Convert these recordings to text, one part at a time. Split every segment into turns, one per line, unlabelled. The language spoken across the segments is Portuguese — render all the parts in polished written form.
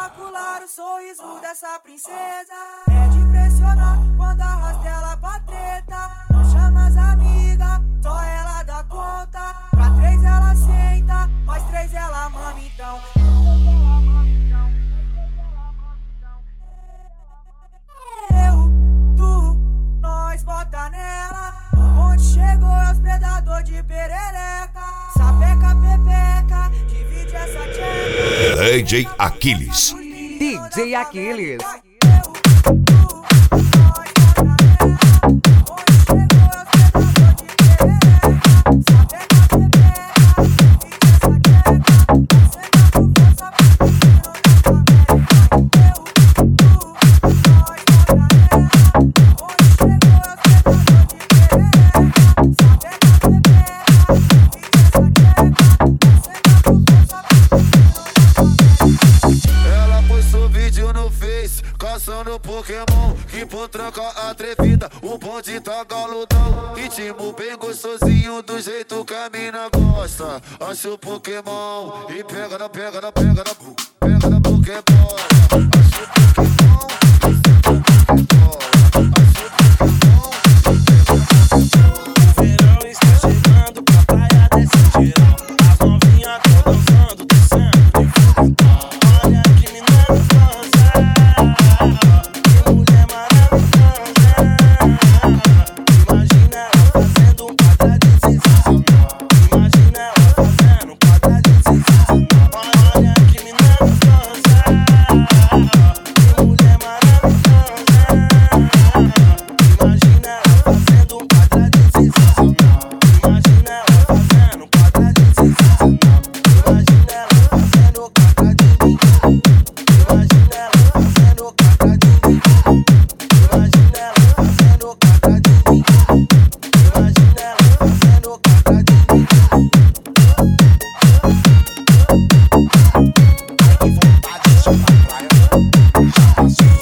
espetacular o sorriso dessa princesa. É de impressionar quando arrasta ela pra treta. Não chama as amigas, só ela dá conta. Pra 3 ela senta, mais 3 ela mama então. Eu, tu, nós bota nela. Onde chegou é os predador de perereca. Sapeca, pepeca, divide essa tcheca.
DJ Aquiles.
DJ Aquiles.
Caçando Pokémon, que potranca atrevida, o bonde tá galudão. Ritmo bem gostosinho, do jeito que a mina gosta. Acha o Pokémon e pega na Pokébola. Acha o Pokémon, acha o Pokémon.
O verão está chegando pra praia desse geral. As novinhas tão dançando, descendo de foguetão. Olha que mina gostosa, que mulher maravilhosa. Imagina ela fazendo um quadradinho sensacional. Imagina ela fazendo um quadradinho sensacional. Olha que mina gostosa, que mulher maravilhosa. Imagina ela fazendo um quadradinho sensacional. Imagina ela fazendo um quadradinho sensacional. Imagina ela fazendo um quadradinho. Imagina ela fazendo um quadradinho. Imagina ela fazendo um quadradinho. Imagina ela fazendo um quadradinho. Ai, que vontade de ir pra praia. Já passou.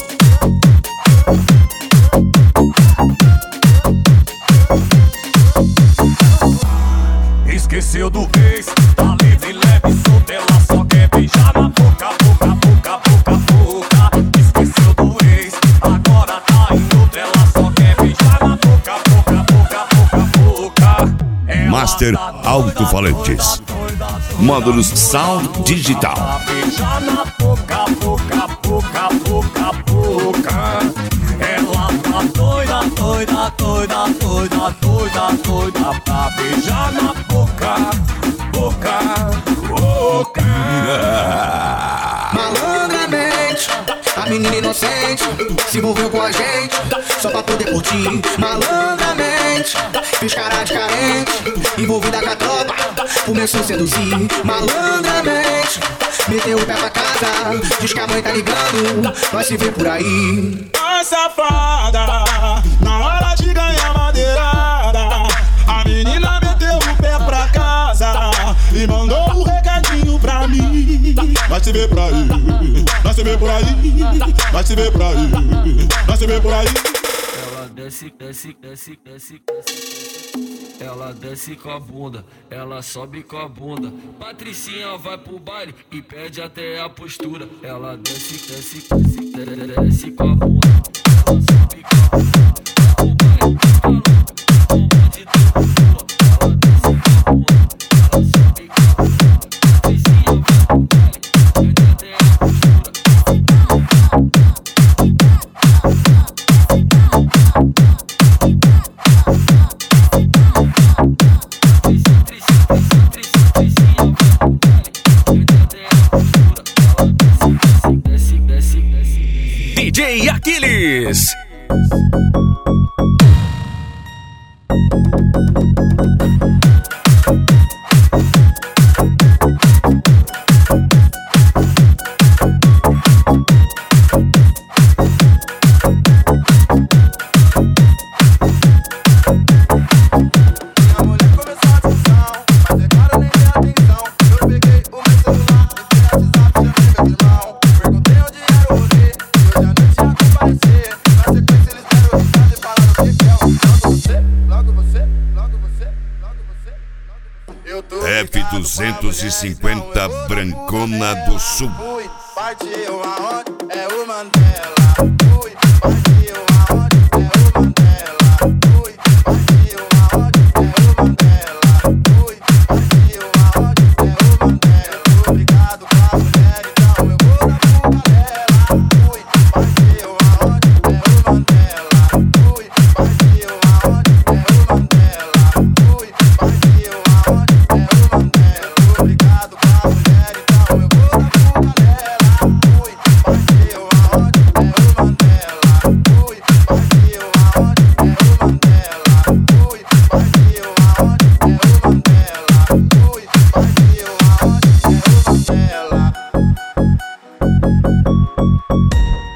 Esqueceu do ex, tá livre, leve, solta, ela só quer beijar na boca, boca, boca, boca, boca. Esqueceu do ex, agora tá em outra, ela só quer beijar na boca, boca, boca, boca, boca. Ela
Master
tá doida,
Alto-Falantes.
doida, doida,
Módulos
doida,
Sound
doida,
Digital.
pra beijar na boca, boca, boca, boca, boca. Ela tá doida, doida, doida, doida, doida, doida, pra beijar na boca, boca, boca.
Malandramente, a menina inocente se envolveu com a gente só pra poder curtir. Malandramente, fez cara de carente, envolvida com a tropa, começou a seduzir. Malandramente, meteu o pé pra casa, diz que a mãe tá ligando, nós se vê por aí.
A safada, na hora de ganhar madeirada, a menina meteu o pé pra casa e mandou um recadinho pra mim. Nós se vê por aí, nós se vê por aí, nós se vê por aí, nós se vê por aí.
Ela desce, desce, desce, desce, desce. Ela desce com a bunda, ela sobe com a bunda. Patricinha vai pro baile e perde até a postura. Ela desce, desce, desce, desce com a bunda. Ela sobe com a bunda. O baile calor, o bonde tá pula. Ela desce com a bunda, ela sobe com a bunda. Patricinha vai pro baile, perde até a postura.
DJ Aquiles.
250 Brancona do Sul.
Fui, partiu aonde? É o Mandela. Fui, partiu aonde? É o Mandela. Fui, partiu aonde? É o Mandela. Fui, partiu aonde? É o Mandela. Tô ligado com a mulher, então eu vou dar pro galera. Fui, partiu aonde? É o Mandela. Fui, partiu aonde? É o Mandela. Fui, partiu aonde? É o Mandela. Tô ligado com a mulher, então eu vou dar pro galera. Fui, partiu aonde? É o Mandela. Fui, partiu aonde? É o Mandela. Fui, partiu aonde? É o Mandela. Fui, partiu aonde? É o Mandela.